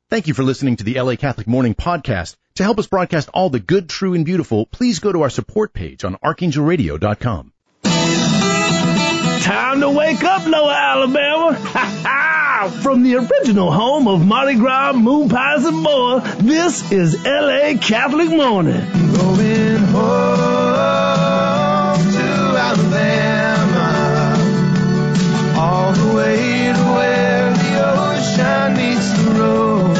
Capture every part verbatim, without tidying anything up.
Thank you for listening to the L A Catholic Morning Podcast. To help us broadcast all the good, true, and beautiful, please go to our support page on archangel radio dot com. Time to wake up, Lower Alabama. Ha ha! From the original home of Mardi Gras, moon pies, and more, this is L A Catholic Morning. Going home to Alabama, all the way to where the ocean meets the road.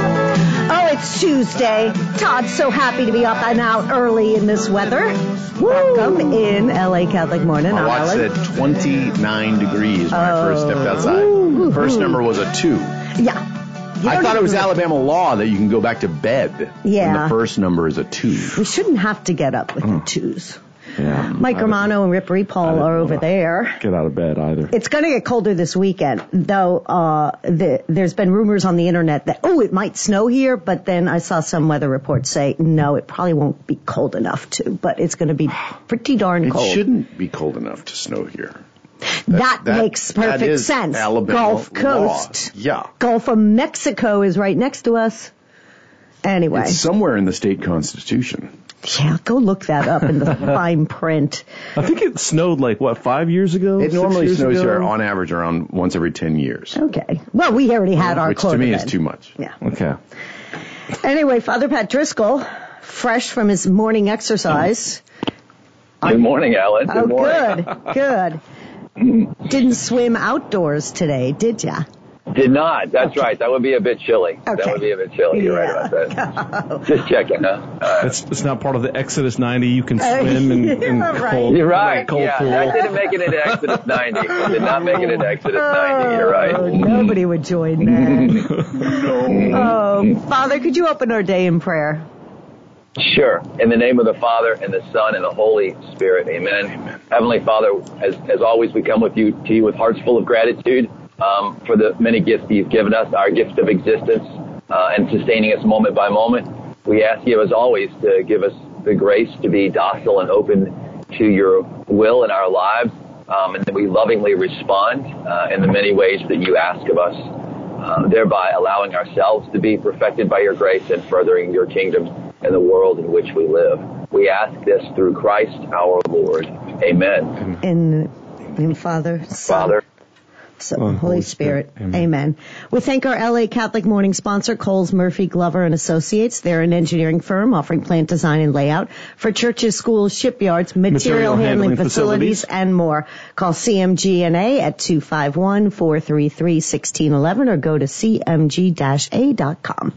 Oh, it's Tuesday. Todd's so happy to be up and out early in this weather. Welcome in L A Catholic Morning. My watch said twenty-nine degrees when I first stepped outside. The first number was a two. Yeah. I thought it was Alabama law that you can go back to bed Yeah. when the first number is a two. We shouldn't have to get up with the twos. Yeah. Mike Romano and Rip Repol are over there. Get out of bed either. It's going to get colder this weekend, though. Uh, the, there's been rumors on the internet that, oh, it might snow here, but then I saw some weather reports say, no, it probably won't be cold enough to, but it's going to be pretty darn It cold. shouldn't be cold enough to snow here. That, that- makes perfect that is sense. Alabama Gulf law. Coast. Yeah. Gulf of Mexico is right next to us. Anyway. It's somewhere in the state constitution. Yeah, go look that up in the fine print. I think it snowed like, what, five years ago? It Six normally years snows ago? here on average around once every ten years. Okay. Well, we already had our Which quota to me then. is too much. Yeah. Okay. Anyway, Father Pat Driscoll, fresh from his morning exercise. Good morning, Alan. Good Oh, morning. good, good. Didn't swim outdoors today, did ya? Did not. That's right. That would be a bit chilly. Okay. That would be a bit chilly. You're Yeah. right about that. Just checking, huh? Uh, It's, it's not part of the Exodus ninety. You can swim in, in Yeah, right. cold, you're right. cold yeah, pool. that didn't make it into Exodus ninety. It did not make it into Exodus ninety. You're Oh, right. nobody would join that. Oh, Father, could you open our day in prayer? Sure. In the name of the Father, and the Son, and the Holy Spirit. Amen. Amen. Heavenly Father, as, as always, we come with you to you with hearts full of gratitude um, for the many gifts that you've given us, our gift of existence, uh, and sustaining us moment by moment. We ask you, as always, to give us the grace to be docile and open to your will in our lives, um, and that we lovingly respond uh, in the many ways that you ask of us, uh, thereby allowing ourselves to be perfected by your grace and furthering your kingdom in the world in which we live. We ask this through Christ our Lord. Amen. In the name of Father, Son, Father, So, Oh, Holy, Holy Spirit. Spirit. Amen. Amen. We thank our L A Catholic Morning sponsor, Coles Murphy Glover and Associates. They're an engineering firm offering plant design and layout for churches, schools, shipyards, material, Material handling, handling facilities, facilities. and more. Call C M G N A at two five one, four three three, one six one one or go to c m g dash a dot com.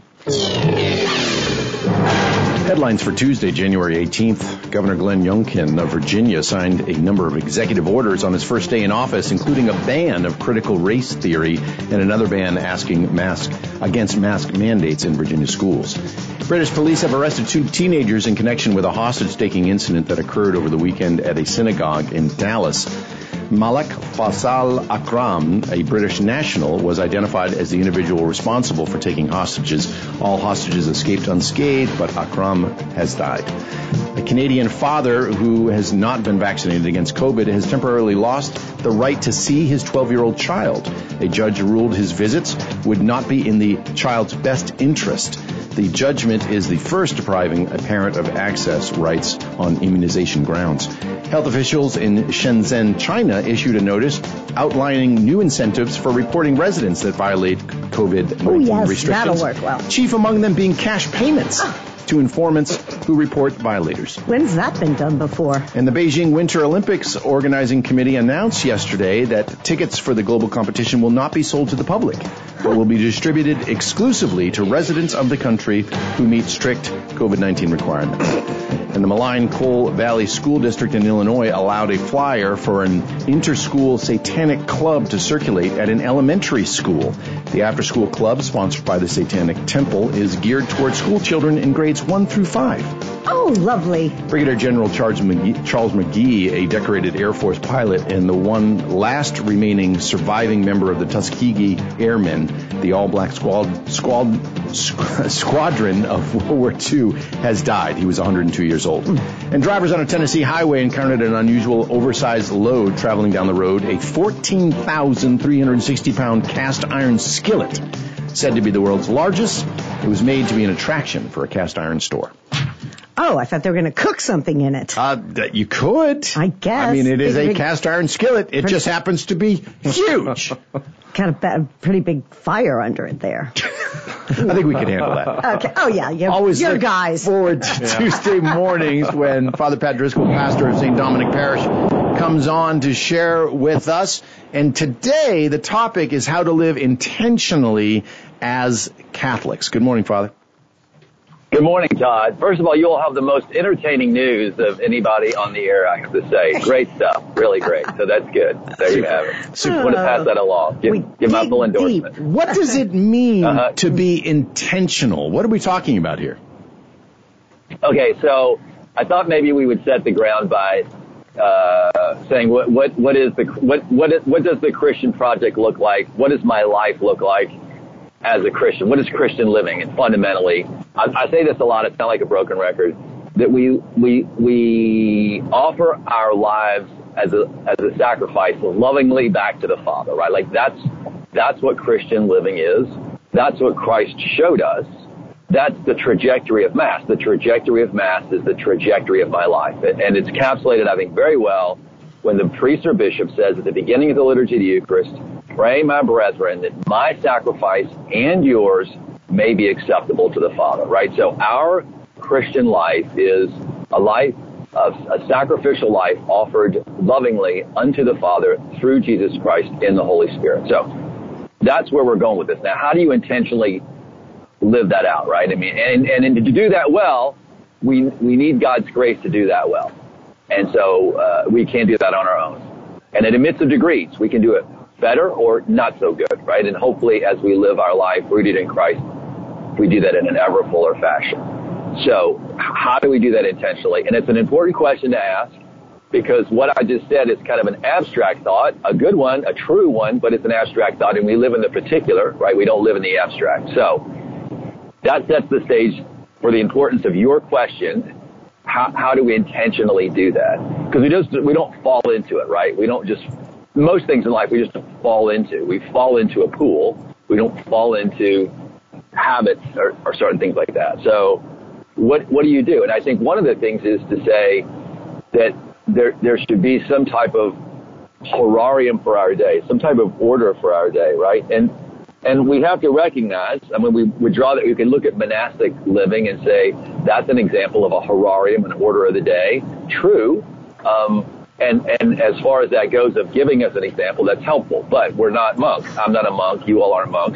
Headlines for Tuesday, January eighteenth. Governor Glenn Youngkin of Virginia signed a number of executive orders on his first day in office, including a ban of critical race theory and another ban asking mask against mask mandates in Virginia schools. British police have arrested two teenagers in connection with a hostage-taking incident that occurred over the weekend at a synagogue in Dallas. Malak Faisal Akram, a British national, was identified as the individual responsible for taking hostages. All hostages escaped unscathed, but Akram has died. A Canadian father who has not been vaccinated against COVID has temporarily lost the right to see his twelve-year-old child. A judge ruled his visits would not be in the child's best interest. The judgment is the first depriving a parent of access rights on immunization grounds. Health officials in Shenzhen, China, issued a notice outlining new incentives for reporting residents that violate COVID nineteen Oh, yes, restrictions. that'll work well. Chief among them being cash payments to informants who report violators. When's that been done before? And the Beijing Winter Olympics Organizing Committee announced yesterday that tickets for the global competition will not be sold to the public, but will be distributed exclusively to residents of the country who meet strict COVID nineteen requirements. And the Malign Coal Valley School District in Illinois allowed a flyer for an inter-school satanic club to circulate at an elementary school. The after-school club, sponsored by the Satanic Temple, is geared toward school children in grades one through five. Oh, lovely. Brigadier General Charles McGee, Charles McGee, a decorated Air Force pilot and the one last remaining surviving member of the Tuskegee Airmen, the all-black squad, squad, squ- squadron of World War Two, has died. He was one hundred two years old. And drivers on a Tennessee highway encountered an unusual oversized load traveling down the road, a fourteen thousand three hundred sixty pound cast iron skillet. Said to be the world's largest, it was made to be an attraction for a cast iron store. Oh, I thought they were going to cook something in it. Uh, that you could. I guess. I mean, it is Big, a big- cast iron skillet. It just happens to be huge. Kind of ba- pretty big fire under it there. I think we can handle that. Okay. Oh, yeah. You're, Always you're look guys. forward to Tuesday mornings when Father Pat Driscoll, pastor of Saint Dominic Parish, comes on to share with us. And today the topic is how to live intentionally as Catholics. Good morning, Father. Good morning, Todd. First of all, you all have the most entertaining news of anybody on the air, I have to say. Great stuff. Really great. So that's good. There you have it. Just want to pass that along. Give, We give my dig full endorsement. deep. What does it mean Uh-huh. to be intentional? What are we talking about here? Okay, so I thought maybe we would set the ground by uh, saying what what what is the what what is, what does the Christian project look like? What does my life look like as a Christian? What is Christian living? And fundamentally, I, I say this a lot. It's not like a broken record. That we we we offer our lives as a as a sacrifice lovingly back to the Father, right? Like that's that's what Christian living is. That's what Christ showed us. That's the trajectory of Mass. The trajectory of Mass is the trajectory of my life. And it's encapsulated, I think, very well when the priest or bishop says at the beginning of the liturgy of the Eucharist, pray, my brethren, that my sacrifice and yours may be acceptable to the Father, right? So our Christian life is a life of a sacrificial life offered lovingly unto the Father through Jesus Christ in the Holy Spirit. So that's where we're going with this. Now, how do you intentionally live that out, right? I mean, and, and to do that well, we we need God's grace to do that well. And so uh, we can't do that on our own. And in the midst of degrees, we can do it better or not so good, right? And hopefully as we live our life rooted in Christ, we do that in an ever fuller fashion. So how do we do that intentionally? And it's an important question to ask because what I just said is kind of an abstract thought, a good one, a true one, but it's an abstract thought, and we live in the particular, right? We don't live in the abstract. So that sets the stage for the importance of your question. How, how do we intentionally do that? Because we just we don't fall into it, right? We don't just most things in life we just fall into. We fall into a pool. We don't fall into habits or, or certain things like that. So what what do you do? And I think one of the things is to say that there there should be some type of horarium for our day, some type of order for our day, right? And and we have to recognize, I mean, we, we draw that, we can look at monastic living and say that's an example of a horarium, an order of the day. True. Um, and, and as far as that goes of giving us an example, that's helpful. But we're not monks. I'm not a monk. You all aren't monks.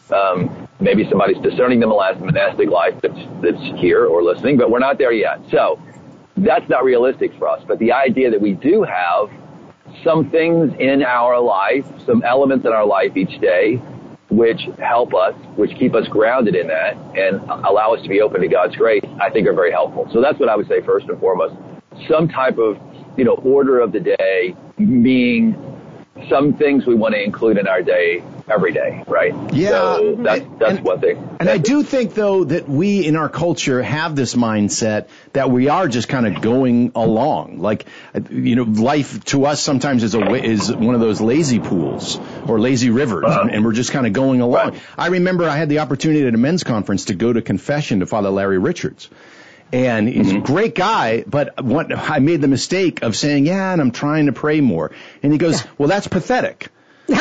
Um, maybe somebody's discerning the monastic life that's, that's here or listening, but we're not there yet. So that's not realistic for us. But the idea that we do have some things in our life, some elements in our life each day, which help us, which keep us grounded in that and allow us to be open to God's grace, I think are very helpful. So that's what I would say first and foremost. Some type of, you know, order of the day, being some things we want to include in our day every day, right? Yeah. So that's, that's and, one thing. And that's I do think, though, that we in our culture have this mindset that we are just kind of going along. Like, you know, life to us sometimes is a is one of those lazy pools or lazy rivers, uh-huh. and, and we're just kind of going along. Right. I remember I had the opportunity at a men's conference to go to confession to Father Larry Richards. And he's mm-hmm. a great guy, but what, I made the mistake of saying, yeah, and I'm trying to pray more. And he goes, well, that's pathetic.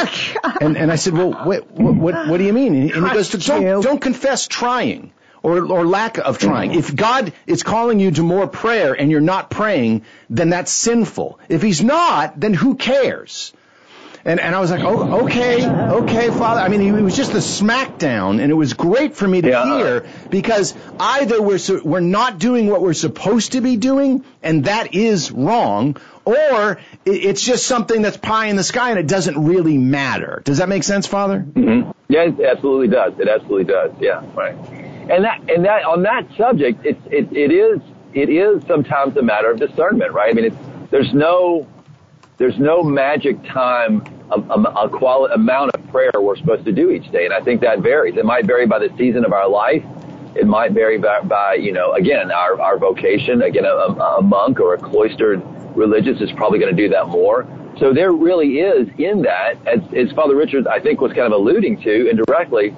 and, and I said, well, wait, what, what, what do you mean? And he goes, don't, don't confess trying or, or lack of trying. If God is calling you to more prayer and you're not praying, then that's sinful. If he's not, then who cares? And, and I was like, oh, okay, okay, Father. I mean, it was just a smackdown, and it was great for me to yeah. hear because either we're so, we're not doing what we're supposed to be doing, and that is wrong, or it's just something that's pie in the sky and it doesn't really matter. Does that make sense, Father? Mm-hmm. Yeah, it absolutely does. It absolutely does. Yeah, right. And that and that on that subject, it's it it is it is sometimes a matter of discernment, right? I mean, it's there's no. There's no magic time, a, a, a quali- amount of prayer we're supposed to do each day. And I think that varies. It might vary by the season of our life. It might vary by, by you know, again, our, our vocation. Again, a, a monk or a cloistered religious is probably going to do that more. So there really is in that, as, as Father Richards, I think, was kind of alluding to indirectly,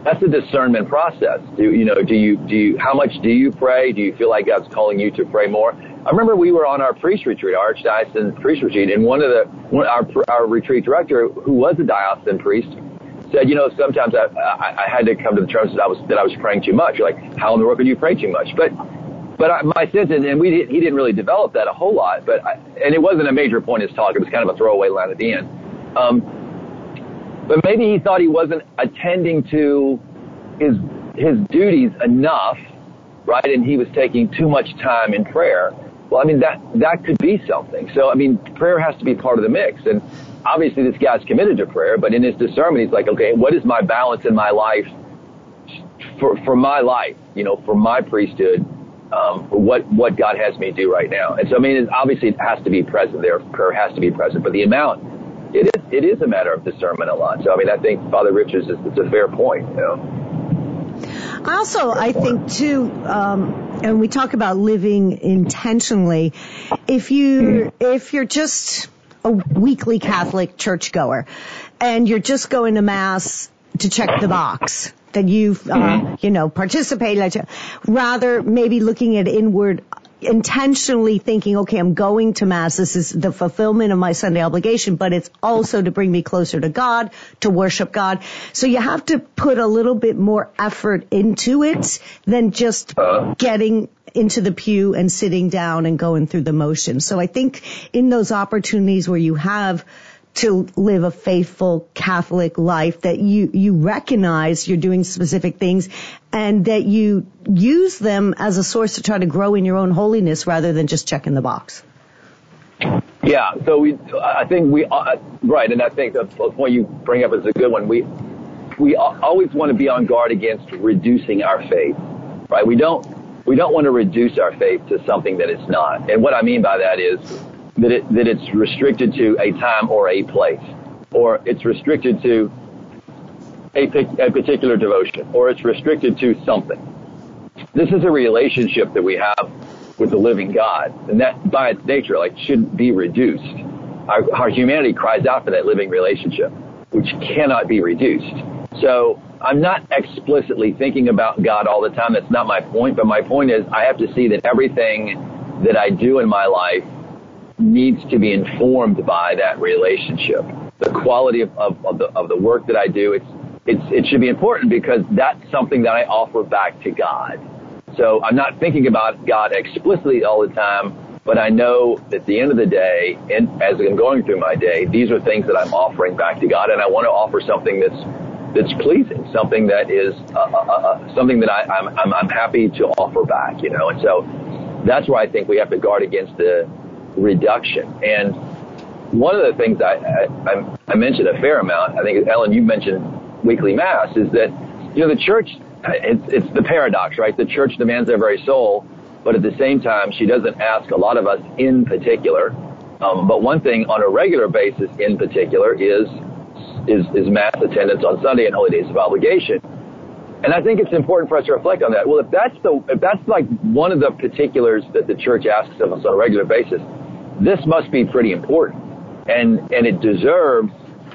that's a discernment process. Do you know? Do you do you? How much do you pray? Do you feel like God's calling you to pray more? I remember we were on our priest retreat, our archdiocesan priest retreat, and one of the one, our our retreat director, who was a diocesan priest, said, you know, sometimes I, I I had to come to the terms that I was that I was praying too much. You're like, how in the world can you pray too much? But but I, my sense, and, and we did, he didn't really develop that a whole lot. But I, and it wasn't a major point in his talk. It was kind of a throwaway line at the end. Um, but maybe he thought he wasn't attending to his his duties enough, right? And he was taking too much time in prayer. Well, I mean, that that could be something. So, I mean, prayer has to be part of the mix. And obviously this guy's committed to prayer, but in his discernment, he's like, okay, what is my balance in my life for for my life, you know, for my priesthood, um, for what, what God has me do right now? And so, I mean, it, obviously it has to be present there. Prayer has to be present. But the amount, it is it is a matter of discernment a lot. So, I mean, I think Father Richards is it's a fair point, you know. Also, I think, too, um, and we talk about living intentionally, if you if you're just a weekly Catholic churchgoer and you're just going to Mass to check the box that you've, uh, you know, participated, rather maybe looking at inward, intentionally thinking, okay, I'm going to Mass. This is the fulfillment of my Sunday obligation, but it's also to bring me closer to God, to worship God. So you have to put a little bit more effort into it than just getting into the pew and sitting down and going through the motions. So I think in those opportunities where you have to live a faithful Catholic life, that you, you recognize you're doing specific things and that you use them as a source to try to grow in your own holiness rather than just checking the box. Yeah, so we, I think we, uh, right, and I think the point you bring up is a good one. We, we always want to be on guard against reducing our faith, right? We don't, we don't want to reduce our faith to something that it's not. And what I mean by that is that it, that it's restricted to a time or a place, or it's restricted to a, a particular devotion, or it's restricted to something. This is a relationship that we have with the living God, and that by its nature, like, shouldn't be reduced. Our, our humanity cries out for that living relationship, which cannot be reduced. So I'm not explicitly thinking about God all the time. That's not my point, but my point is I have to see that everything that I do in my life needs to be informed by that relationship. The quality of, of, of, the, of the work that I do, it's, it's, it should be important because that's something that I offer back to God. So I'm not thinking about God explicitly all the time, but I know at the end of the day, and as I'm going through my day, these are things that I'm offering back to God, and I want to offer something that's that's pleasing, something that is uh, uh, uh, something that I, I'm, I'm I'm happy to offer back, you know. And so that's where I think we have to guard against the reduction. And one of the things I, I, I mentioned a fair amount, I think, Ellen, you mentioned weekly Mass, is that, you know, the church, it's, it's the paradox, right? The church demands our very soul, but at the same time, she doesn't ask a lot of us in particular. Um, but one thing on a regular basis in particular is, is, is Mass attendance on Sunday and holy days of obligation. And I think it's important for us to reflect on that. Well, if that's the, if that's like one of the particulars that the church asks of us on a regular basis, this must be pretty important. And, and it deserves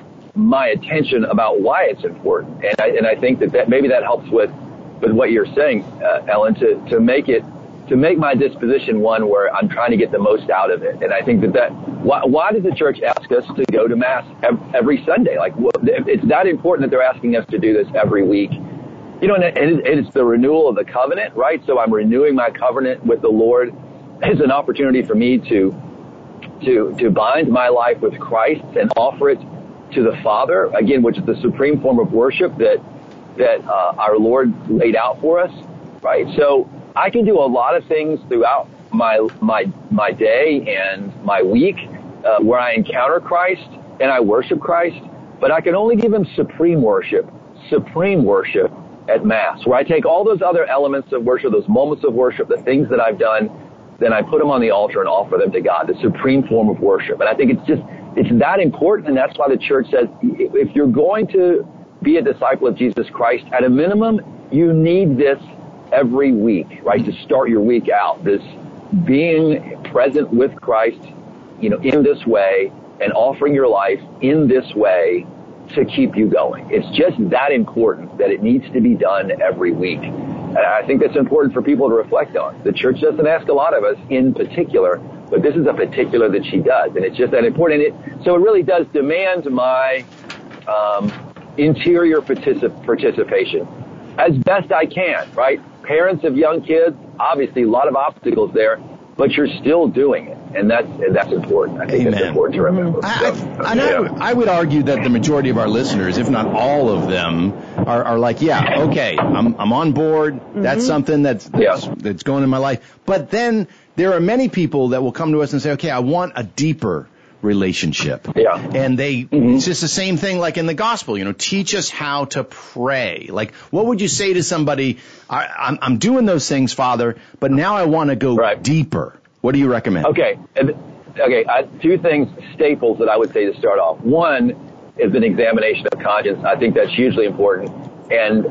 my attention about why it's important. And I, and I think that, that maybe that helps with, with what you're saying, uh, Ellen, to, to make it, to make my disposition one where I'm trying to get the most out of it. And I think that that, why, why does the church ask us to go to Mass every Sunday? Like, well, it's that important that they're asking us to do this every week. You know, and it's the renewal of the covenant, right? So I'm renewing my covenant with the Lord as an opportunity for me to, to, to bind my life with Christ and offer it to the Father, again, which is the supreme form of worship that, that, uh, our Lord laid out for us, right? So I can do a lot of things throughout my, my, my day and my week, uh, where I encounter Christ and I worship Christ, but I can only give him supreme worship, supreme worship at Mass, where I take all those other elements of worship, those moments of worship, the things that I've done, then I put them on the altar and offer them to God, the supreme form of worship. And I think it's just, it's that important, and that's why the church says, if you're going to be a disciple of Jesus Christ, at a minimum, you need this every week, right, to start your week out, this being present with Christ, you know, in this way, and offering your life in this way to keep you going. It's just that important that it needs to be done every week. And I think that's important for people to reflect on. The church doesn't ask a lot of us in particular, but this is a particular that she does, and it's just that important. It, so it really does demand my um, interior particip- participation as best I can, right? Parents of young kids, obviously a lot of obstacles there, but you're still doing it, and that's and that's important. I think Amen. that's important to remember. I, So, I, and I, would, I would argue that the majority of our listeners, if not all of them, are, are like, yeah, okay, I'm I'm on board. Mm-hmm. That's something that's that's, Yeah. that's going in my life. But then there are many people that will come to us and say, okay, I want a deeper relationship. Yeah. And they, Mm-hmm. it's just the same thing like in the gospel, you know, teach us how to pray. Like, what would you say to somebody, I, I'm, I'm doing those things, Father, but now I want to go Right. deeper. What do you recommend? Okay. Okay. I, two things, staples that I would say to start off. One is an examination of conscience. I think that's hugely important. And,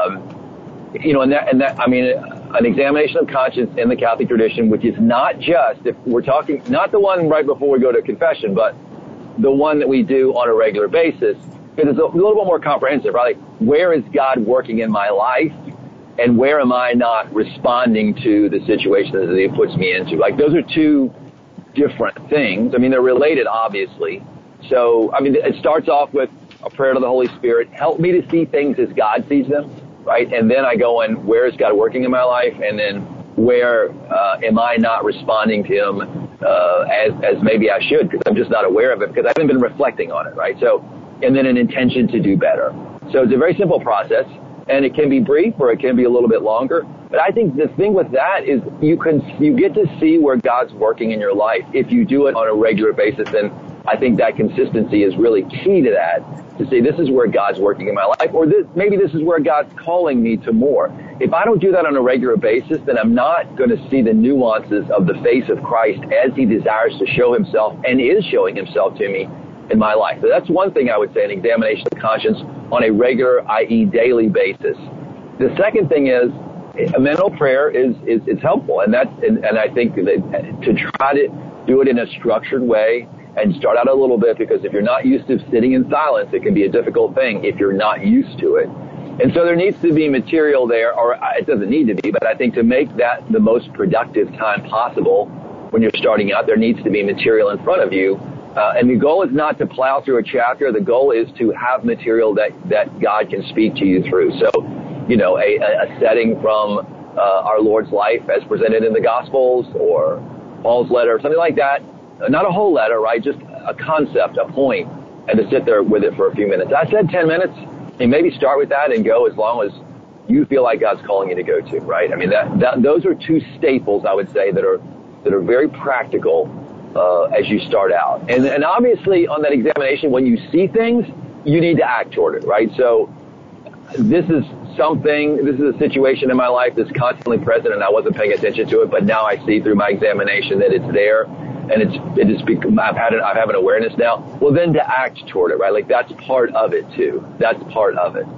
um, you know, and that, and that, I mean, an examination of conscience in the Catholic tradition, which is not just, if we're talking, not the one right before we go to confession, but the one that we do on a regular basis. It is a little bit more comprehensive, right? Like, where is God working in my life? And where am I not responding to the situation that He puts me into? Like, those are two different things. I mean, they're related, obviously. So, I mean, it starts off with a prayer to the Holy Spirit. Help me to see things as God sees them, right? And then I go in, where is God working in my life? And then where uh, am I not responding to Him uh, as, as maybe I should, because I'm just not aware of it, because I haven't been reflecting on it, right? So, and then an intention to do better. So it's a very simple process. And it can be brief or it can be a little bit longer. But I think the thing with that is you can, you get to see where God's working in your life if you do it on a regular basis. And I think that consistency is really key to that, to say this is where God's working in my life, or this, maybe this is where God's calling me to more. If I don't do that on a regular basis, then I'm not going to see the nuances of the face of Christ as He desires to show Himself and is showing Himself to me in my life. So that's one thing I would say, an examination of conscience on a regular, that is daily basis. The second thing is, a mental prayer is, is, is helpful. And that's, and, and I think that to try to do it in a structured way and start out a little bit, because if you're not used to sitting in silence, it can be a difficult thing if you're not used to it. And so there needs to be material there, or it doesn't need to be, but I think to make that the most productive time possible when you're starting out, there needs to be material in front of you. Uh, and the goal is not to plow through a chapter. The goal is to have material that, that God can speak to you through. So, you know, a, a setting from uh, our Lord's life as presented in the Gospels, or Paul's letter, something like that. Not a whole letter, right? Just a concept, a point, and to sit there with it for a few minutes. I said ten minutes, and maybe start with that and go as long as you feel like God's calling you to go to, right? I mean, that, that those are two staples, I would say, that are that are very practical Uh, as you start out. And, and obviously on that examination, when you see things, you need to act toward it, right? So this is something, this is a situation in my life that's constantly present, and I wasn't paying attention to it, but now I see through my examination that it's there, and it's, it is, I've had it, I have an awareness now. Well, then to act toward it, right? Like, that's part of it too. That's part of it.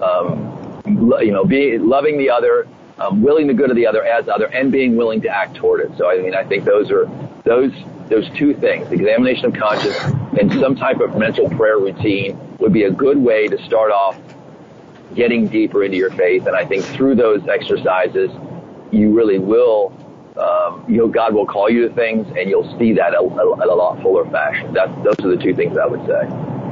Um, you know, be, loving the other, um, willing the good of the other as other, and being willing to act toward it. So, I mean, I think those are, those, Those two things, examination of conscience and some type of mental prayer routine, would be a good way to start off getting deeper into your faith. And I think through those exercises, you really will, um, you know, God will call you to things, and you'll see that at a, a lot fuller fashion. That's, those are the two things I would say.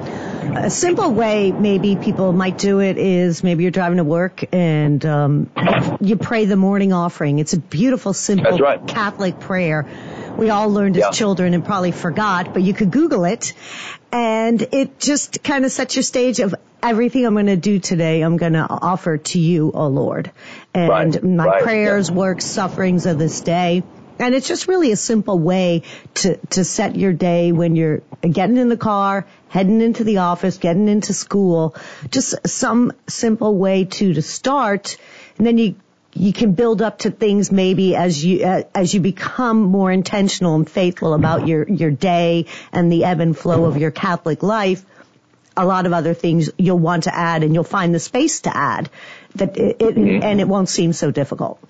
A simple way maybe people might do it is maybe you're driving to work and um, you pray the morning offering. It's a beautiful, simple That's right. Catholic prayer. We all learned as Yeah. children and probably forgot, but you could Google it. And it just kind of sets your stage of everything I'm going to do today, I'm going to offer to you, O Lord. And Right. my Right. prayers, Yeah. works, sufferings of this day. And it's just really a simple way to, to set your day when you're getting in the car, heading into the office, getting into school. Just some simple way to, to start. And then you, you can build up to things maybe as you, uh, as you become more intentional and faithful about your, your day and the ebb and flow of your Catholic life. A lot of other things you'll want to add, and you'll find the space to add that it, it mm-hmm. and it won't seem so difficult.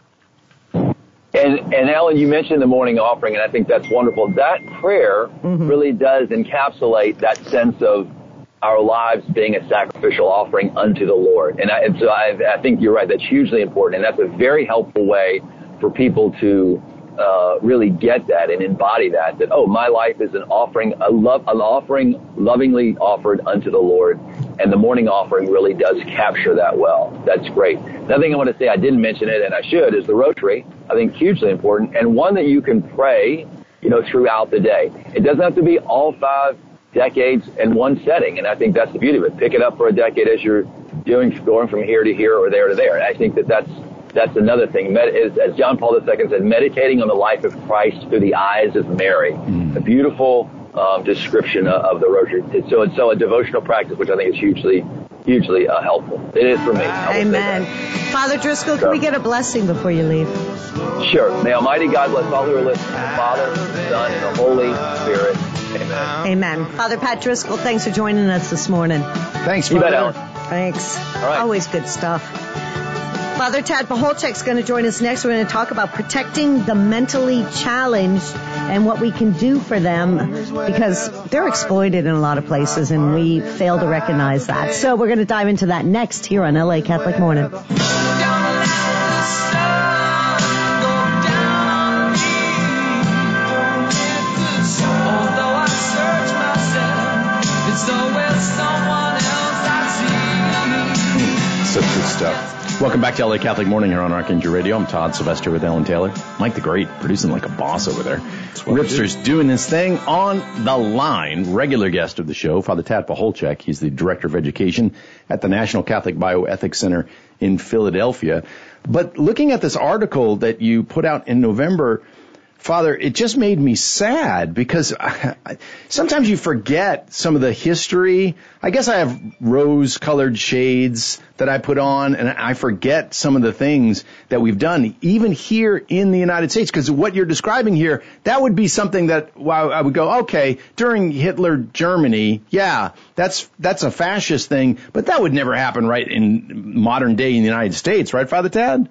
And, and Ellen, you mentioned the morning offering, and I think that's wonderful. That prayer mm-hmm. really does encapsulate that sense of our lives being a sacrificial offering unto the Lord. And, I, and so I, I think you're right. That's hugely important. And that's a very helpful way for people to uh, really get that and embody that, that, oh, my life is an offering, a love, an offering lovingly offered unto the Lord. And the morning offering really does capture that well. That's great. Another thing I want to say, I didn't mention it, and I should, is the rotary. I think hugely important, and one that you can pray, you know, throughout the day. It doesn't have to be all five decades in one setting, and I think that's the beauty of it. Pick it up for a decade as you're doing, going from here to here or there to there. And I think that that's that's another thing. Med- is, as John Paul the Second said, meditating on the life of Christ through the eyes of Mary. Mm. A beautiful um, description of, of the rosary. It's, so it's so a devotional practice, which I think is hugely, hugely uh, helpful. It is for me. Amen. Father Driscoll, can so, we get a blessing before you leave? Sure. May Almighty God bless all who are listening. The Father, the Son, and the Holy Spirit. Amen. Amen. Father Pat Driscoll, thanks for joining us this morning. Thanks, you Father. bet, Alan. Thanks. All right. Always good stuff. Father Tad Pacholczyk's going to join us next. We're going to talk about protecting the mentally challenged and what we can do for them, because they're exploited in a lot of places and we fail to recognize that. So we're going to dive into that next here on L A Catholic Morning. Such good stuff. Welcome back to L A Catholic Morning here on Archangel Radio. I'm Todd Sylvester with Ellen Taylor. Mike the Great producing like a boss over there. Ripster's doing this thing on the line. Regular guest of the show, Father Tad Pacholczyk. He's the Director of Education at the National Catholic Bioethics Center in Philadelphia. But looking at this article that you put out in November, Father, it just made me sad because I, I, sometimes you forget some of the history. I guess I have rose-colored shades that I put on, and I forget some of the things that we've done, even here in the United States, because what you're describing here, that would be something that well, I would go, okay, during Hitler Germany, yeah, that's that's a fascist thing, but that would never happen right in modern day in the United States, right, Father Tad?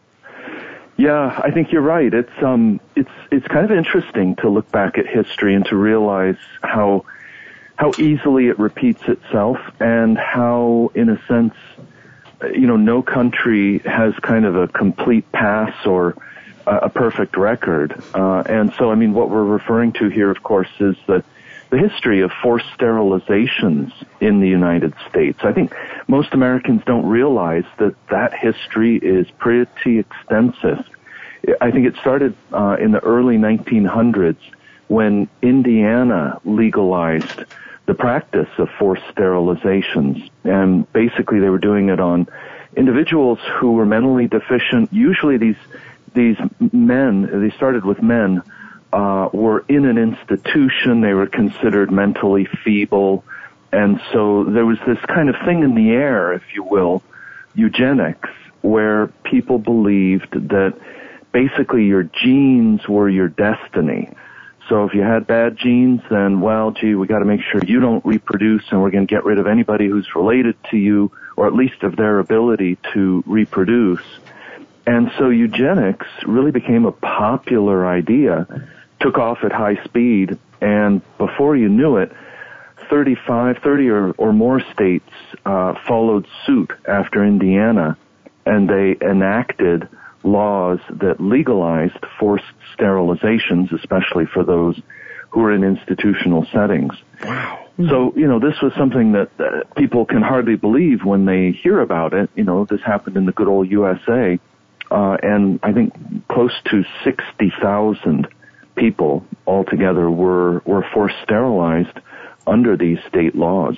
Yeah, I think you're right. It's um, it's it's kind of interesting to look back at history and to realize how how easily it repeats itself, and how, in a sense, you know, no country has kind of a complete pass or a perfect record. Uh, and so, I mean, what we're referring to here, of course, is the the history of forced sterilizations in the United States. I think most Americans don't realize that that history is pretty extensive. I think it started uh, in the early nineteen hundreds when Indiana legalized the practice of forced sterilizations. And basically they were doing it on individuals who were mentally deficient. Usually these these men, they started with men, Uh, were in an institution. They were considered mentally feeble. And so there was this kind of thing in the air, if you will, eugenics, where people believed that basically your genes were your destiny. So if you had bad genes, then, well, gee, we got to make sure you don't reproduce, and we're going to get rid of anybody who's related to you, or at least of their ability to reproduce. And so eugenics really became a popular idea, took off at high speed, and before you knew it, thirty-five, thirty or, or more states uh, followed suit after Indiana, and they enacted laws that legalized forced sterilizations, especially for those who were in institutional settings. Wow. So, you know, this was something that uh, people can hardly believe when they hear about it. You know, this happened in the good old U S A, uh, and I think close to sixty thousand people altogether were, were forced sterilized under these state laws.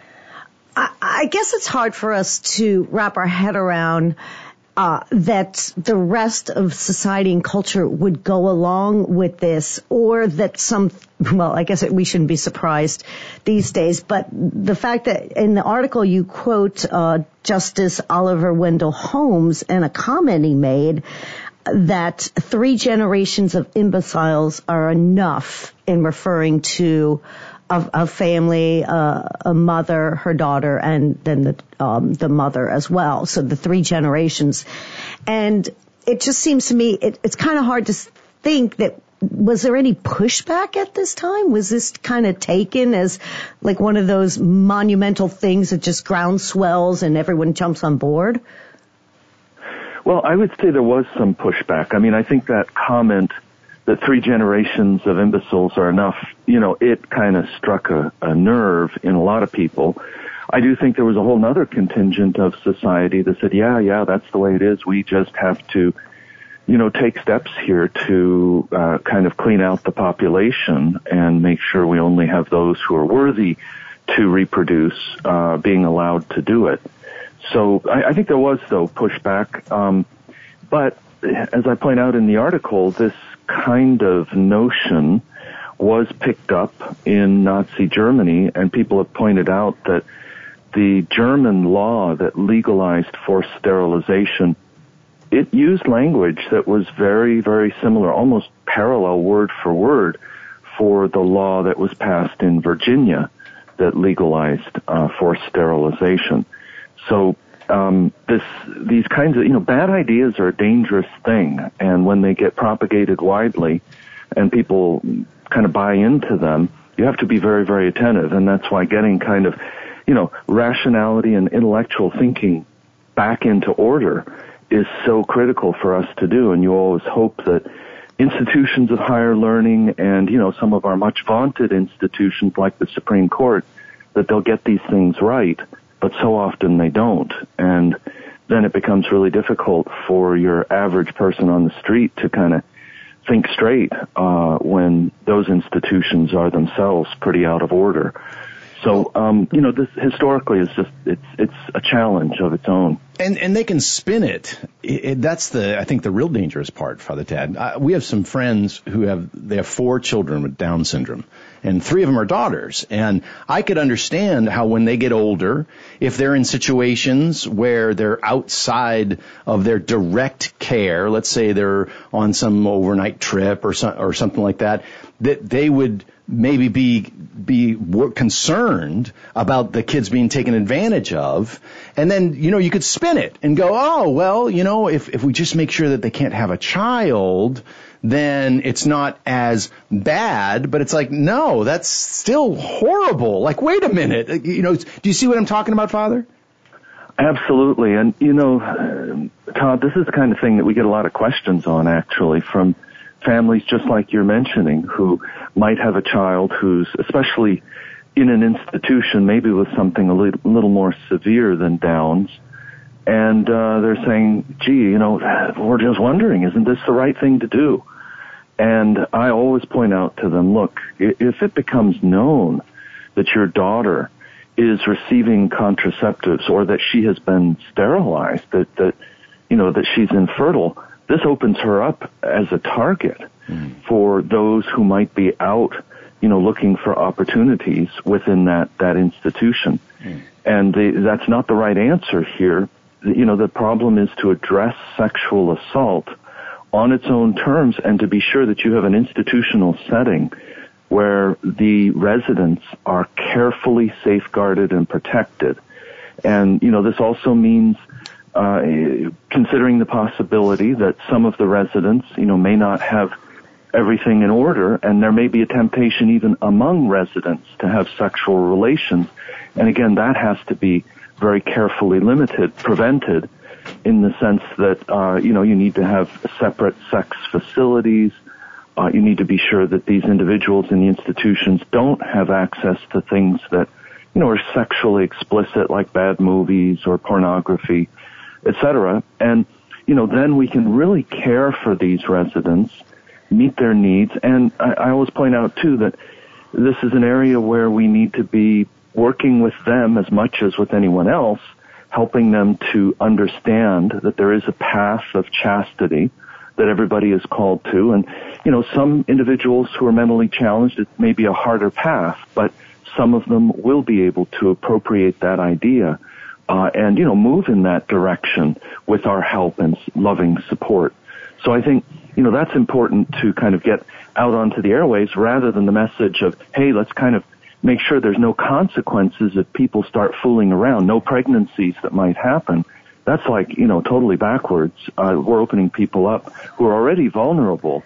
I, I guess it's hard for us to wrap our head around uh, that the rest of society and culture would go along with this, or that some, well, I guess we shouldn't be surprised these days, but the fact that in the article you quote uh, Justice Oliver Wendell Holmes and a comment he made that three generations of imbeciles are enough in referring to a, a family, uh, a mother, her daughter, and then the um, the mother as well. So the three generations. And it just seems to me it, it's kind of hard to think that was there any pushback at this time? Was this kind of taken as like one of those monumental things that just ground swells and everyone jumps on board? Well, I would say there was some pushback. I mean, I think that comment that three generations of imbeciles are enough, you know, it kind of struck a, a nerve in a lot of people. I do think there was a whole other contingent of society that said, yeah, yeah, that's the way it is. We just have to, you know, take steps here to uh, kind of clean out the population and make sure we only have those who are worthy to reproduce uh, being allowed to do it. So I, I think there was, though, pushback. Um, but as I point out in the article, this kind of notion was picked up in Nazi Germany, and people have pointed out that the German law that legalized forced sterilization, it used language that was very, very similar, almost parallel word for word for the law that was passed in Virginia that legalized uh, forced sterilization. So um, this, these kinds of, you know, bad ideas are a dangerous thing, and when they get propagated widely and people kind of buy into them, you have to be very, very attentive, and that's why getting kind of, you know, rationality and intellectual thinking back into order is so critical for us to do. And you always hope that institutions of higher learning and, you know, some of our much vaunted institutions like the Supreme Court, that they'll get these things right, but so often they don't. And then it becomes really difficult for your average person on the street to kind of think straight uh, when those institutions are themselves pretty out of order. So, um, you know, this historically is just, it's, it's a challenge of its own. And, and they can spin it. It, it. That's the, I think, the real dangerous part, Father Tad. Uh, we have some friends who have, they have four children with Down syndrome, and three of them are daughters. And I could understand how when they get older, if they're in situations where they're outside of their direct care, let's say they're on some overnight trip or some, or something like that, that they would maybe be be concerned about the kids being taken advantage of. And then, you know, you could spin it and go, oh, well, you know, if, if we just make sure that they can't have a child, then it's not as bad. But it's like, no, that's still horrible. Like, wait a minute. You know, do you see what I'm talking about, Father? Absolutely. And, you know, Todd, this is the kind of thing that we get a lot of questions on, actually, from families just like you're mentioning, who might have a child who's, especially in an institution, maybe with something a little, little more severe than Downs, and uh, they're saying, gee, you know, we're just wondering, isn't this the right thing to do? And I always point out to them, look, if it becomes known that your daughter is receiving contraceptives or that she has been sterilized, that, that you know, that she's infertile, this opens her up as a target mm. for those who might be out, you know, looking for opportunities within that, that institution. Mm. And the, that's not the right answer here. You know, the problem is to address sexual assault on its own terms and to be sure that you have an institutional setting where the residents are carefully safeguarded and protected. And, you know, this also means Uh, considering the possibility that some of the residents, you know, may not have everything in order, and there may be a temptation even among residents to have sexual relations. And again, that has to be very carefully limited, prevented, in the sense that, uh, you know, you need to have separate sex facilities. Uh, you need to be sure that these individuals in the institutions don't have access to things that, you know, are sexually explicit, like bad movies or pornography, et cetera. And, you know, then we can really care for these residents, meet their needs. And I, I always point out, too, that this is an area where we need to be working with them as much as with anyone else, helping them to understand that there is a path of chastity that everybody is called to. And, you know, some individuals who are mentally challenged, it may be a harder path, but some of them will be able to appropriate that idea Uh, and, you know, move in that direction with our help and loving support. So I think, you know, that's important to kind of get out onto the airwaves rather than the message of, hey, let's kind of make sure there's no consequences if people start fooling around, no pregnancies that might happen. That's like, you know, totally backwards. Uh, we're opening people up who are already vulnerable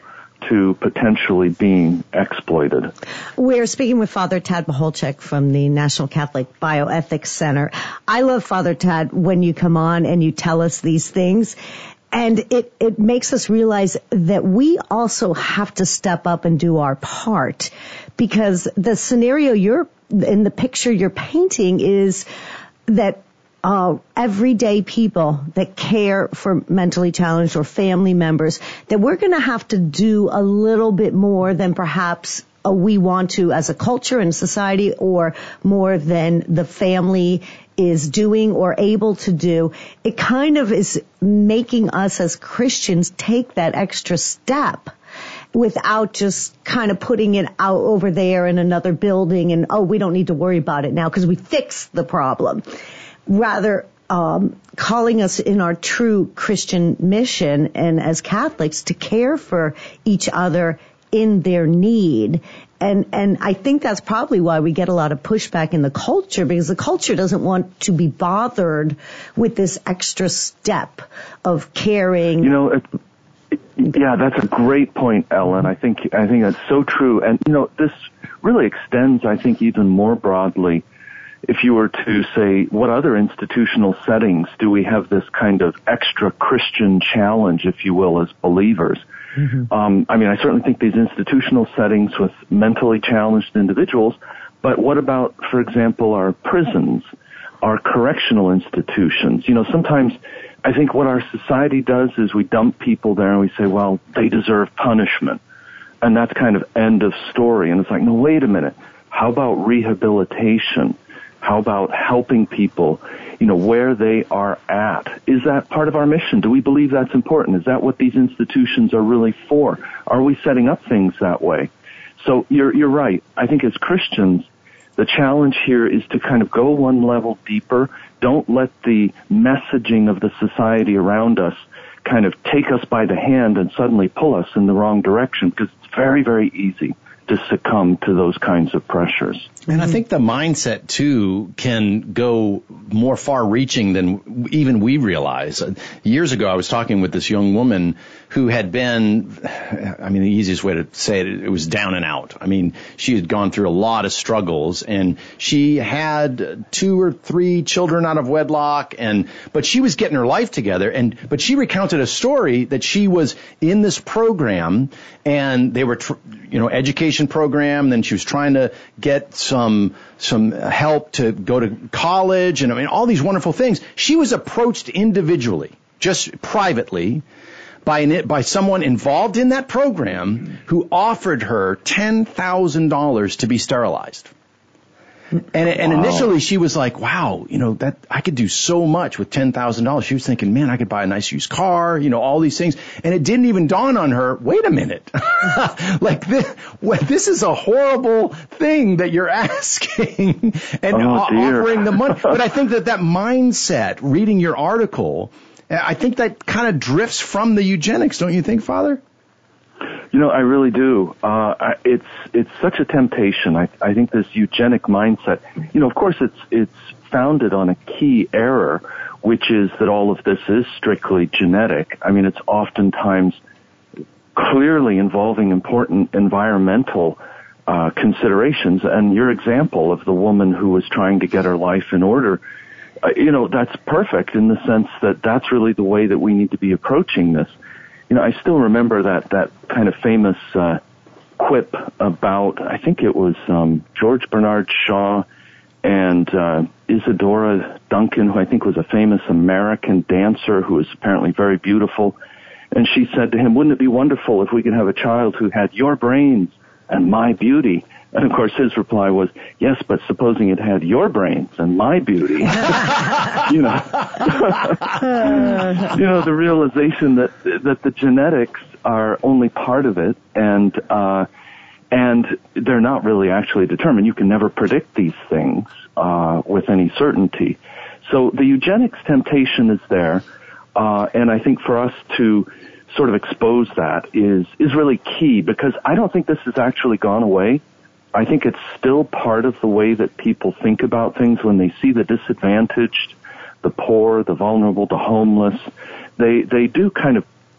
to potentially being exploited. We're speaking with Father Tad Pacholczyk from the National Catholic Bioethics Center. I love, Father Tad, when you come on and you tell us these things. And it, it makes us realize that we also have to step up and do our part, because the scenario you're, in the picture you're painting is that uh, everyday people that care for mentally challenged or family members, that we're going to have to do a little bit more than perhaps uh, we want to as a culture and society, or more than the family is doing or able to do. It kind of is making us as Christians take that extra step without just kind of putting it out over there in another building and, oh, we don't need to worry about it now because we fixed the problem. Rather, um, calling us in our true Christian mission and as Catholics to care for each other in their need. And, and I think that's probably why we get a lot of pushback in the culture, because the culture doesn't want to be bothered with this extra step of caring. You know, it, it, yeah, that's a great point, Ellen. I think, I think that's so true. And, you know, this really extends, I think, even more broadly. If you were to say, what other institutional settings do we have this kind of extra Christian challenge, if you will, as believers? Mm-hmm. Um, I mean, I certainly think these institutional settings with mentally challenged individuals, but what about, for example, our prisons, our correctional institutions? You know, sometimes I think what our society does is we dump people there and we say, well, they deserve punishment. And that's kind of end of story. And it's like, no, wait a minute. How about rehabilitation? How about helping people, you know, where they are at? Is that part of our mission? Do we believe that's important? Is that what these institutions are really for? Are we setting up things that way? So you're, you're right. I think as Christians, the challenge here is to kind of go one level deeper. Don't let the messaging of the society around us kind of take us by the hand and suddenly pull us in the wrong direction, because it's very, very easy to succumb to those kinds of pressures. And I think the mindset, too, can go more far-reaching than even we realize. Years ago, I was talking with this young woman who had been, I mean, the easiest way to say it, it was down and out. I mean, she had gone through a lot of struggles, and she had two or three children out of wedlock, and but she was getting her life together. And but she recounted a story that she was in this program, and they were, tr- you know, education program. Then she was trying to get some some some help to go to college, and I mean all these wonderful things. She was approached individually, just privately, by an, by someone involved in that program who offered her ten thousand dollars to be sterilized. And, and wow. Initially she was like, wow, you know, that I could do so much with ten thousand dollars. She was thinking, man, I could buy a nice used car, you know, all these things. And it didn't even dawn on her, wait a minute, like this, well, this is a horrible thing that you're asking and oh, offering the money. But I think that that mindset, reading your article, I think that kind of drifts from the eugenics, don't you think, Father? You know, I really do. Uh, I, it's it's such a temptation. I, I think this eugenic mindset. You know, of course, it's it's founded on a key error, which is that all of this is strictly genetic. I mean, it's oftentimes clearly involving important environmental uh, considerations. And your example of the woman who was trying to get her life in order, uh, you know, that's perfect in the sense that that's really the way that we need to be approaching this. You know, I still remember that, that kind of famous uh, quip about, I think it was um, George Bernard Shaw and uh, Isadora Duncan, who I think was a famous American dancer who was apparently very beautiful. And she said to him, wouldn't it be wonderful if we could have a child who had your brains and my beauty? And, of course, his reply was, yes, but supposing it had your brains and my beauty. you know, you know, the realization that that the genetics are only part of it, and uh, and they're not really actually determined. You can never predict these things uh, with any certainty. So the eugenics temptation is there, uh, and I think for us to sort of expose that is is really key, because I don't think this has actually gone away. I think it's still part of the way that people think about things when they see the disadvantaged, the poor, the vulnerable, the homeless. They they do kind of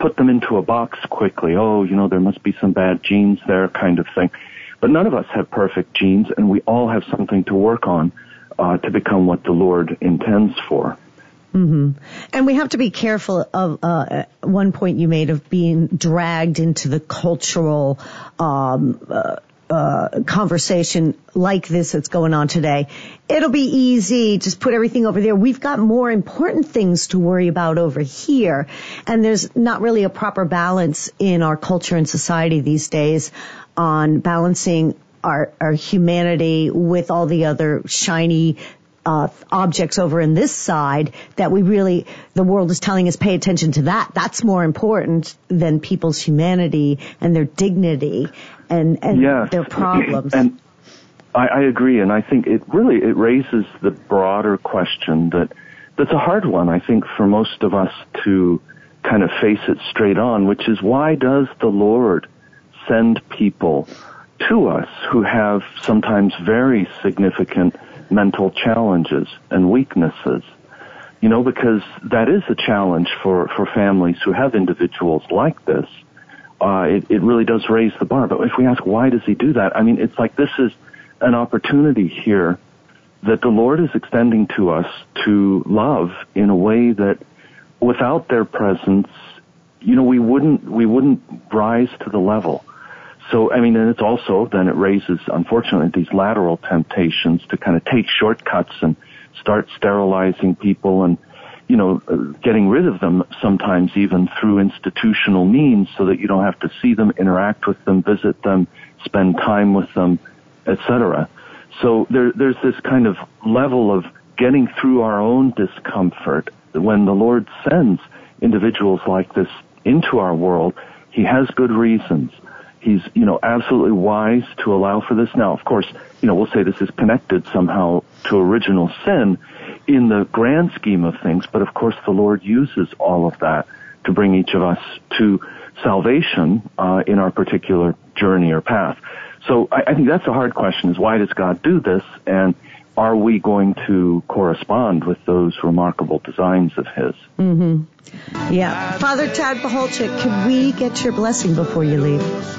put them into a box quickly. Oh, you know, there must be some bad genes there kind of thing. But none of us have perfect genes, and we all have something to work on uh, to become what the Lord intends for. Mm-hmm. And we have to be careful of uh, one point you made of being dragged into the cultural um, uh, uh, conversation like this that's going on today. It'll be easy. Just put everything over there. We've got more important things to worry about over here. And there's not really a proper balance in our culture and society these days on balancing our, our humanity with all the other shiny Uh, objects over in this side that we really, the world is telling us pay attention to that. That's more important than people's humanity and their dignity and, and yes. their problems. And I, I agree, and I think it really, it raises the broader question that, that's a hard one, I think, for most of us to kind of face it straight on, which is why does the Lord send people to us who have sometimes very significant mental challenges and weaknesses? You know, because that is a challenge for, for families who have individuals like this. Uh, it, it really does raise the bar. But if we ask, why does he do that? I mean, it's like this is an opportunity here that the Lord is extending to us to love in a way that without their presence, you know, we wouldn't, we wouldn't rise to the level. So, I mean, and it's also, then it raises, unfortunately, these lateral temptations to kind of take shortcuts and start sterilizing people and, you know, getting rid of them sometimes even through institutional means so that you don't have to see them, interact with them, visit them, spend time with them, et cetera. So there, there's this kind of level of getting through our own discomfort. When the Lord sends individuals like this into our world, he has good reasons. He's, you know, absolutely wise to allow for this. Now, of course, you know, we'll say this is connected somehow to original sin in the grand scheme of things, but of course the Lord uses all of that to bring each of us to salvation uh, in our particular journey or path. So I, I think that's a hard question, is why does God do this, and are we going to correspond with those remarkable designs of His? Mm-hmm. Yeah. Father Tad Pacholczyk, can we get your blessing before you leave?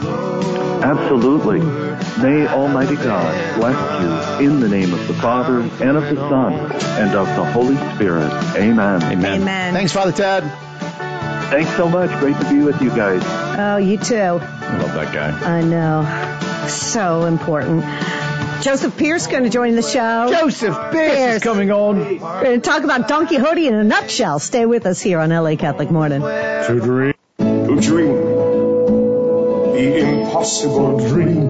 Absolutely. May Almighty God bless you in the name of the Father, and of the Son, and of the Holy Spirit. Amen. Amen. Amen. Thanks, Father Tad. Thanks so much. Great to be with you guys. Oh, you too. I love that guy. I know. So important. Joseph Pierce going to join the show. Joseph Pierce, Pierce is coming on. We're going to talk about Don Quixote in a nutshell. Stay with us here on L A Catholic Morning. To dream. To dream the impossible dream.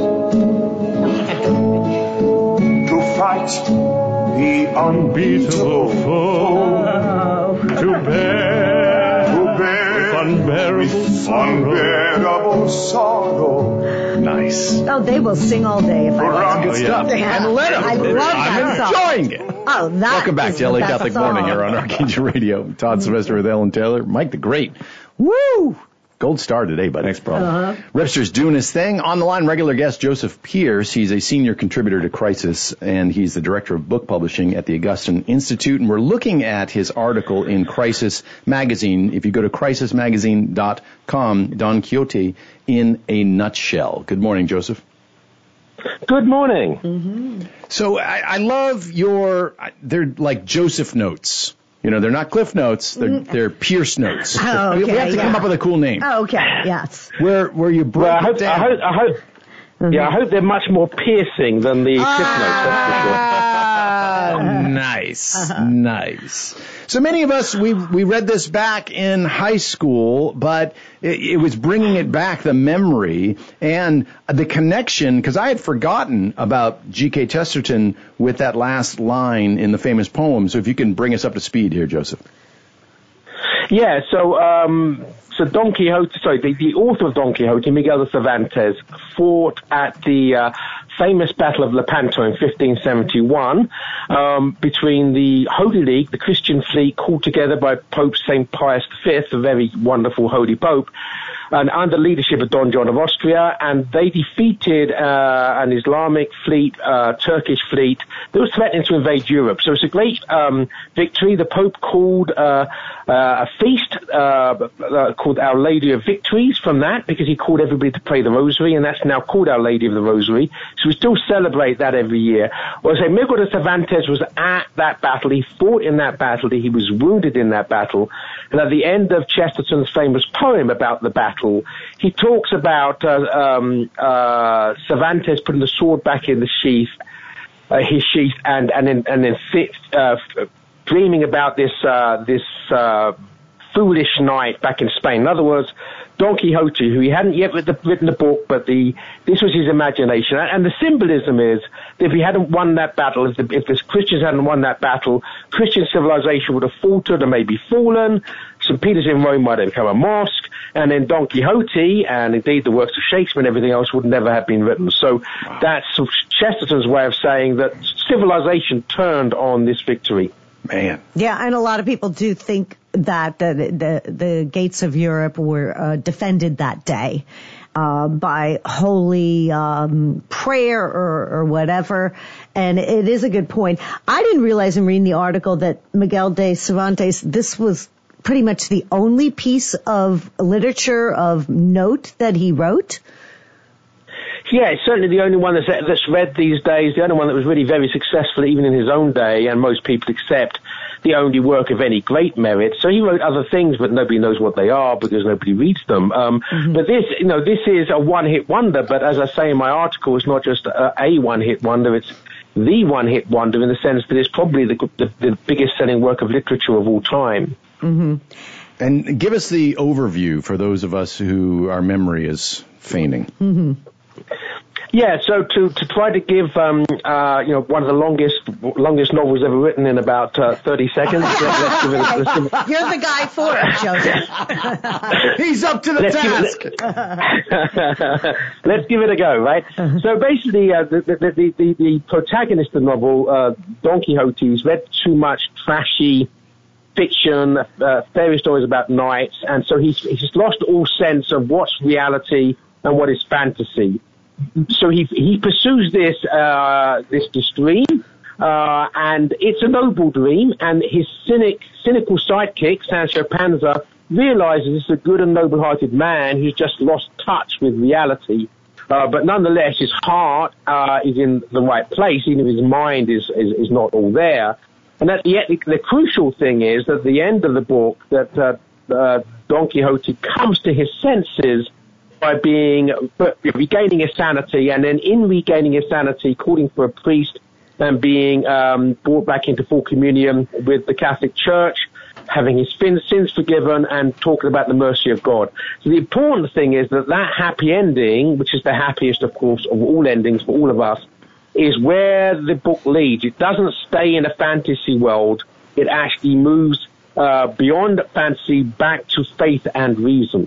To fight the unbeatable foe. To bear, to bear with unbearable, with unbearable sorrow. Nice. Oh, they will sing all day if I want. Good stuff. Yeah. And let them. I love that I'm song. enjoying it. Oh, that Welcome back is to L A the Catholic song. Morning here on Archangel Radio. Todd Sylvester with Ellen Taylor. Mike the Great. Woo! Gold star today, buddy. Thanks, brother. Uh-huh. Ripster's doing his thing. On the line, regular guest Joseph Pierce. He's a senior contributor to Crisis, and he's the director of book publishing at the Augustine Institute. And we're looking at his article in Crisis Magazine. If you go to crisis magazine dot com, Don Quixote in a nutshell. Good morning, Joseph. Good morning. Mm-hmm. So I, I love your, they're like Joseph notes. You know, they're not Cliff Notes, they're, they're Pierce Notes. Oh, okay, we have to yeah. come up with a cool name. Oh, okay, yes. Where where you break well, I hope, it down. I hope, I hope, mm-hmm. Yeah, I hope they're much more piercing than the ah, Cliff Notes, that's for sure. Nice, uh-huh. nice. So many of us, we we read this back in high school, but it, it was bringing it back, the memory and the connection, because I had forgotten about G K Chesterton with that last line in the famous poem. So if you can bring us up to speed here, Joseph. Yeah, so um, so Don Quixote, sorry, the, the author of Don Quixote, Miguel de Cervantes, fought at the uh, famous Battle of Lepanto in fifteen seventy-one um, between the Holy League, the Christian fleet called together by Pope Saint Pius the Fifth, a very wonderful holy pope, and under leadership of Don John of Austria, and they defeated uh, an Islamic fleet, uh, Turkish fleet, that was threatening to invade Europe. So it's a great um, victory. The Pope called uh, uh, a feast uh, uh, called Our Lady of Victories from that, because he called everybody to pray the Rosary, and that's now called Our Lady of the Rosary. So we still celebrate that every year. Well, so Miguel de Cervantes was at that battle. He fought in that battle. He was wounded in that battle. And at the end of Chesterton's famous poem about the battle, he talks about uh, um, uh, Cervantes putting the sword back in the sheath, uh, his sheath, and and then and then sit, uh, dreaming about this uh, this uh, foolish knight back in Spain. In other words, Don Quixote, who he hadn't yet written the book, but the this was his imagination. And the symbolism is that if he hadn't won that battle, if the, if the Christians hadn't won that battle, Christian civilization would have faltered and maybe fallen. Saint Peter's in Rome might have become a mosque, and then Don Quixote, and indeed the works of Shakespeare and everything else would never have been written. So wow. That's Chesterton's way of saying that civilization turned on this victory. Man. Yeah, and a lot of people do think that the the, the gates of Europe were uh, defended that day uh, by holy um, prayer or, or whatever. And it is a good point. I didn't realize in reading the article that Miguel de Cervantes, this was pretty much the only piece of literature of note that he wrote. Yeah, it's certainly the only one that's, that's read these days, the only one that was really very successful even in his own day, and most people accept the only work of any great merit. So he wrote other things, but nobody knows what they are because nobody reads them. Um, mm-hmm. But this, you know, this is a one-hit wonder, but as I say in my article, it's not just a, a one-hit wonder, it's the one-hit wonder in the sense that it's probably the, the, the biggest selling work of literature of all time. Mm-hmm. And give us the overview for those of us who our memory is feigning. Mm-hmm. Yeah, so to, to try to give, um, uh, you know, one of the longest longest novels ever written in about uh, thirty seconds. Let, let's give it, let's give it. You're the guy for it, Joseph. He's up to the let's task. Give it, let's give it a go, right? Uh-huh. So basically, uh, the, the, the, the, the protagonist of the novel, uh, Don Quixote, has read too much trashy fiction, uh, fairy stories about knights, and so he's, he's lost all sense of what's reality and what is fantasy. So he he pursues this uh, this this dream, uh, and it's a noble dream. And his cynic cynical sidekick Sancho Panza realizes it's a good and noble-hearted man who's just lost touch with reality. Uh, but nonetheless, his heart uh, is in the right place, even if his mind is is, is not all there. And at the, the crucial thing is that at the end of the book, that uh, uh, Don Quixote comes to his senses by being, regaining his sanity, and then in regaining his sanity, calling for a priest and being um, brought back into full communion with the Catholic Church, having his sins forgiven, and talking about the mercy of God. So the important thing is that that happy ending, which is the happiest, of course, of all endings for all of us, is where the book leads. It doesn't stay in a fantasy world. It actually moves uh, beyond fantasy back to faith and reason.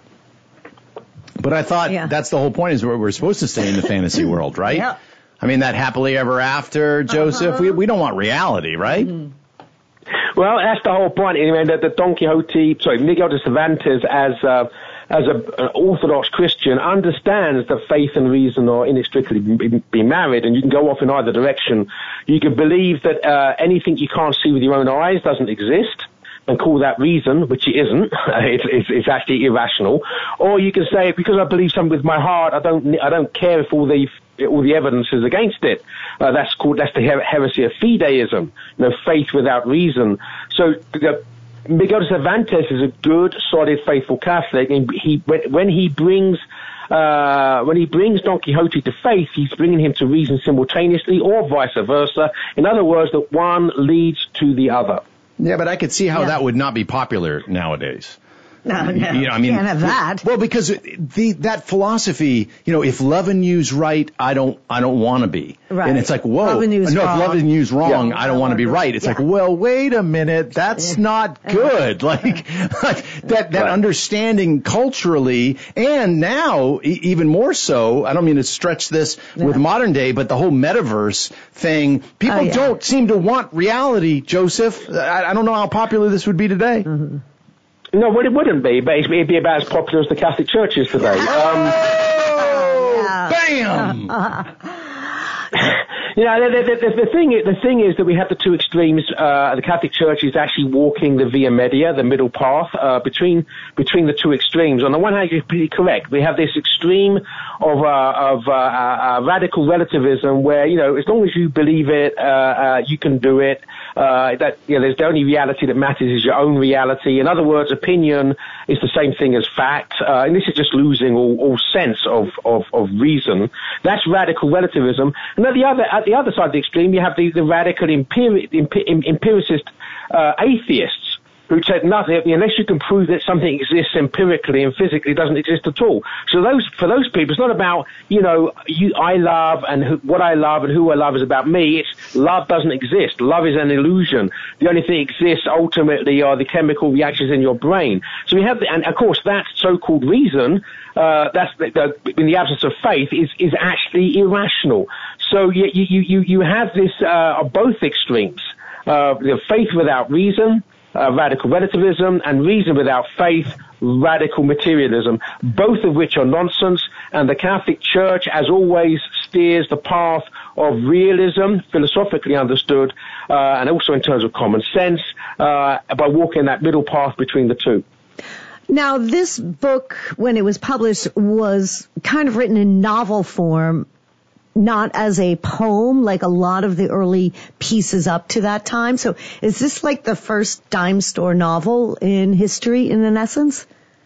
But I thought yeah. that's the whole point, is where we're supposed to stay in the fantasy world, right? Yeah. I mean, that happily ever after, Joseph, uh-huh. we, we don't want reality, right? Mm-hmm. Well, that's the whole point. I mean, that the Don Quixote, sorry, Miguel de Cervantes, as uh, as a, an Orthodox Christian, understands that faith and reason are inextricably be, be married, and you can go off in either direction. You can believe that uh, anything you can't see with your own eyes doesn't exist, and call that reason, which it isn't. it's, it's, it's actually irrational. Or you can say, because I believe something with my heart, I don't, I don't care if all the, all the evidence is against it. Uh, that's called, that's the her- heresy of fideism. You know, faith without reason. So, the, Miguel de Cervantes is a good, solid, faithful Catholic, and he, when, when he brings, uh, when he brings Don Quixote to faith, he's bringing him to reason simultaneously, or vice versa. In other words, that one leads to the other. Yeah, but I could see how yeah. that would not be popular nowadays. No, no, you know, I mean, can't have that. Well, because the that philosophy, you know, if love and you's right, I don't, I don't want to be. Right. And it's like, whoa, love and you's no, wrong. if love and you's wrong, yeah. I don't want to be right. It's yeah. like, well, wait a minute, that's not good. Like, like that that understanding culturally, and now e- even more so. I don't mean to stretch this yeah. with modern day, but the whole metaverse thing, people oh, yeah. don't seem to want reality. Joseph, I, I don't know how popular this would be today. Mm-hmm. No, well, it wouldn't be, but it'd be about as popular as the Catholic Church is today. Um, oh, bam! You know, the, the, the, the thing is, the thing is that we have the two extremes. Uh, the Catholic Church is actually walking the via media, the middle path, uh, between between the two extremes. On the one hand, you're pretty correct. We have this extreme of uh, of uh, uh, radical relativism, where you know, as long as you believe it, uh, uh, you can do it. Uh, that you know, there's the only reality that matters is your own reality. In other words, opinion is the same thing as fact, uh, and this is just losing all, all sense of, of, of reason. That's radical relativism. And at the other at the other side of the extreme, you have the, the radical empiri- empi- empiricist uh, atheists who said nothing unless you can prove that something exists empirically and physically, doesn't exist at all. So those for those people, it's not about you know you I love and who, what I love and who I love is about me. It's love doesn't exist. Love is an illusion. The only thing that exists ultimately are the chemical reactions in your brain. So we have, the, and of course that so-called reason, uh, that's the, the, in the absence of faith, is is actually irrational. So you you you you have this uh, of both extremes. Uh, you know, faith without reason. Uh, radical relativism, and reason without faith, radical materialism, both of which are nonsense, and the Catholic Church, as always, steers the path of realism, philosophically understood, uh, and also in terms of common sense, uh, by walking that middle path between the two. Now, this book, when it was published, was kind of written in novel form, not as a poem like a lot of the early pieces up to that time. So is this like the first dime store novel in history in an essence?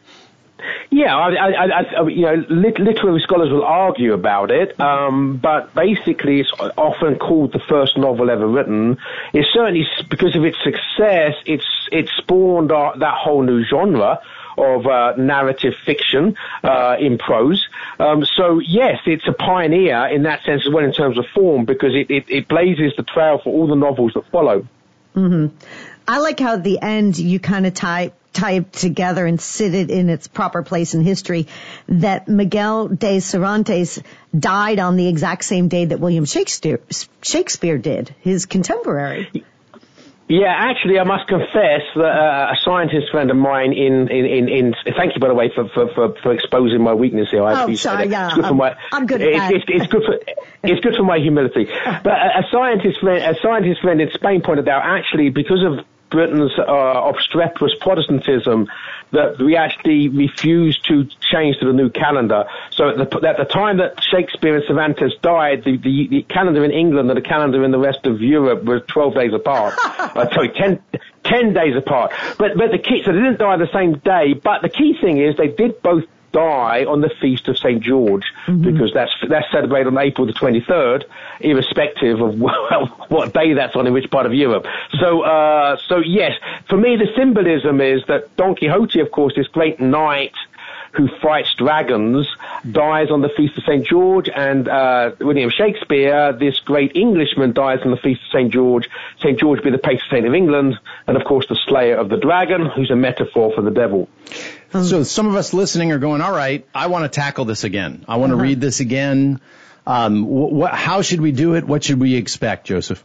Yeah, I, I, I, you know, lit- literary scholars will argue about it, um, but basically it's often called the first novel ever written. It's certainly, because of its success, it's it spawned uh, that whole new genre of uh, narrative fiction uh, in prose. Um, so yes, it's a pioneer in that sense as well in terms of form, because it, it, it blazes the trail for all the novels that follow. Mm-hmm. I like how at the end you kind of tie tie it together and sit it in its proper place in history, that Miguel de Cervantes died on the exact same day that William Shakespeare Shakespeare did, his contemporary. Yeah, actually, I must confess that uh, a scientist friend of mine in, in, in, in thank you, by the way, for, for, for, for exposing my weakness here. I oh, appreciate sorry, it. yeah, it's good I'm, for my, I'm good at it's, that. It's, it's, good for, it's good for my humility. But a, a scientist friend, a scientist friend in Spain pointed out, actually, because of Britain's uh, obstreperous Protestantism, that we actually refused to change to the new calendar. So at the, at the time that Shakespeare and Cervantes died, the, the, the calendar in England and the calendar in the rest of Europe were twelve days apart. uh, sorry, ten, ten days apart. But, but the key, so they didn't die the same day, but the key thing is they did both die on the feast of Saint George, mm-hmm. because that's that's celebrated on April the twenty-third, irrespective of what day that's on in which part of Europe. So, uh, so yes, for me the symbolism is that Don Quixote, of course, this great knight who fights dragons, dies on the feast of Saint George, and uh, William Shakespeare, this great Englishman, dies on the feast of Saint George. Saint George being the patron saint of England, and of course the slayer of the dragon, who's a metaphor for the devil. So some of us listening are going, all right, I want to tackle this again. I want to uh-huh. read this again. Um, wh- wh- how should we do it? What should we expect, Joseph?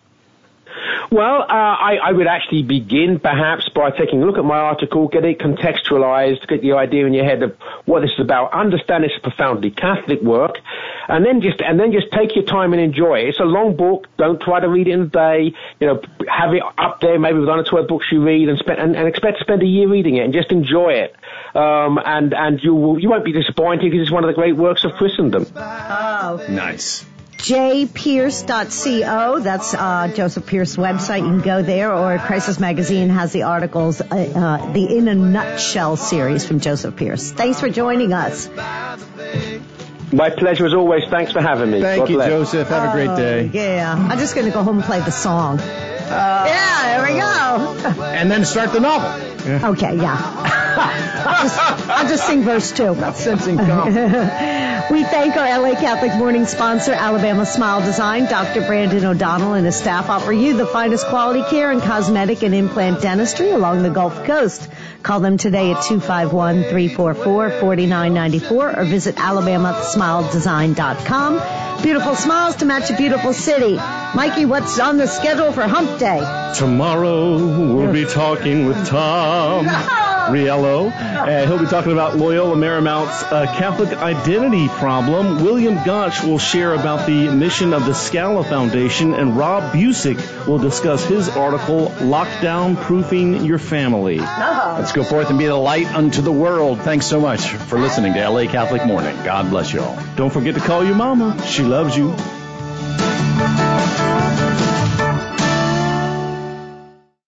Well, uh, I, I would actually begin perhaps by taking a look at my article, get it contextualized, get the idea in your head of what this is about, understand it's a profoundly Catholic work, and then just and then just take your time and enjoy it. It's a long book. Don't try to read it in a day. You know, have it up there maybe with one or twelve books you read, and spend and, and expect to spend a year reading it, and just enjoy it. Um, and and you will, you won't be disappointed because it's one of the great works of Christendom. Oh, nice. j pierce dot co, that's uh, Joseph Pierce's website. You can go there, or Crisis Magazine has the articles, uh, uh, the In a Nutshell series from Joseph Pierce. Thanks for joining us. My pleasure as always. Thanks for having me. Thank God you, bless. Joseph. Have a great day. Oh, yeah. I'm just going to go home and play the song. Uh, yeah, there we go. And then start the novel. Yeah. Okay, yeah. I'll, just, I'll just sing verse two. Not sensing calm. We thank our L A Catholic Morning sponsor, Alabama Smile Design. Doctor Brandon O'Donnell and his staff offer you the finest quality care in cosmetic and implant dentistry along the Gulf Coast. Call them today at two five one, three four four, four nine nine four or visit alabama smile design dot com. Beautiful smiles to match a beautiful city. Mikey, what's on the schedule for Hump Day? Tomorrow we'll be talking with Tom. Riello. Uh, he'll be talking about Loyola Marymount's uh, Catholic identity problem. William Gotch will share about the mission of the Scala Foundation, and Rob Busick will discuss his article, Lockdown Proofing Your Family. Oh. Let's go forth and be the light unto the world. Thanks so much for listening to L A Catholic Morning. God bless you all. Don't forget to call your mama. She loves you.